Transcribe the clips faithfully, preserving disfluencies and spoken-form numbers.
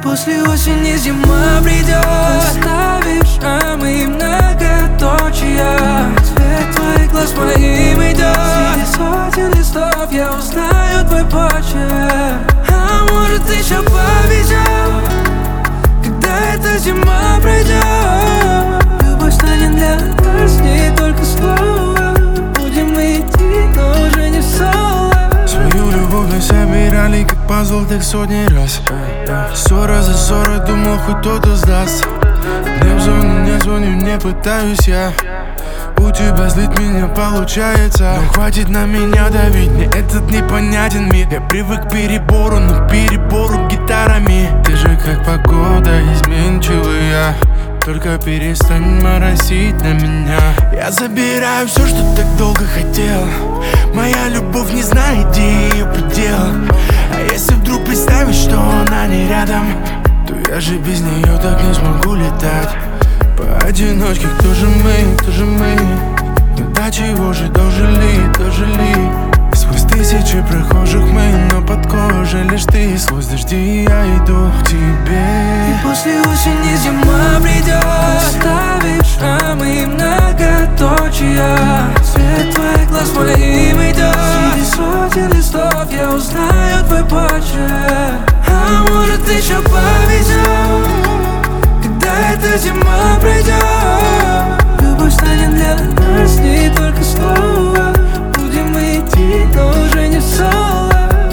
после осени зима придет. Оставишь, а мы многоточия. Цвет твоих глаз моим идет. Среди сотен листов я узнаю твой почерк. А может еще повезет, когда эта зима пройдет. Любовь станет для нас не только слово. Будем мы идти, но уже не соло. Свою любовь мы собирали как пазл так сотни раз. Ссора за ссорой, думал хоть кто-то сдаст. Не в зону, не звоню, не пытаюсь я. У тебя злить меня получается. Но хватит на меня давить, мне этот непонятен мир. Я привык к перебору, но перебору гитарами. Ты же как погода, изменчивая. Только перестань моросить на меня. Я забираю все, что так долго хотел. Моя любовь не знает, где ее предел. А если вдруг представить, что она не рядом, то я же без нее так не смогу летать. Поодиночке, кто же мы, кто же мы? Но до чего же дожили, дожили? Сквозь тысячи прохожих мы, но под кожей лишь ты. Сквозь дожди я иду к тебе. И после осени зима придет. Оставишь, а мы многоточия. Цвет твоих глаз моим идет. Среди сотен листов я узнаю твой почерк. А может еще повезет, когда эта зима пройдет. Любовь станет для нас не только слово. Будем мы идти, но уже не соло.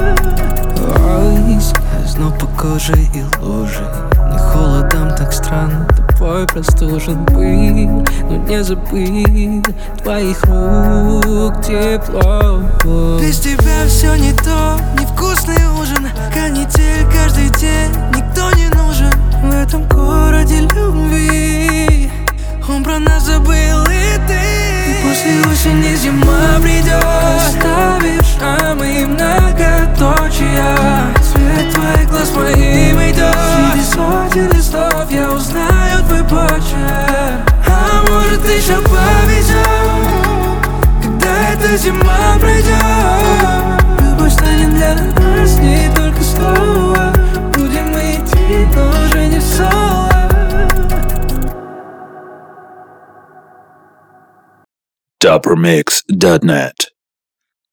Ой, сквозно по коже и лужи. Не холодом так странно, тобой простужен был. Но не забыть твоих рук тепло. Без тебя все не то, невкусный ужин. Канитель каждый день, никто не нужен в этом городе любви. Он про нас забыл, и ты. И после осени зима придет. Оставишь, а мы многоточия. Цвет твоих глаз моим идет. Среди сотен листов я узнаю твой почерк. А может еще повезет, когда эта зима пройдет. Любовь станет для нас не только слово. Будем мы идти, но уже не соло. Top Remix dot net